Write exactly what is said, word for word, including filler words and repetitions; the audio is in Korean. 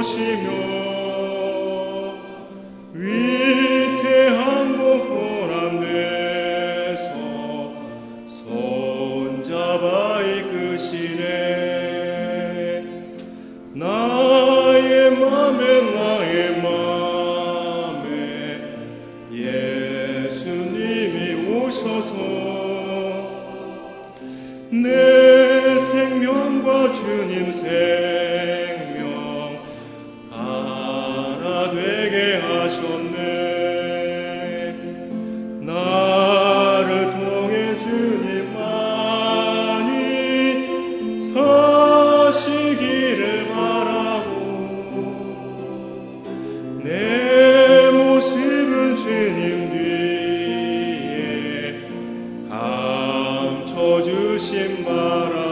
오시며 위태한 보란 데서 손잡아 이끄시네. 나의 맘에 나의 맘에 예수님이 오셔서 내 생명과 주님 생명 하나 되게 하셨네. 나를 통해 주님만이 서시기를 바라고 내 모습은 주님 뒤에 감춰주신 바라.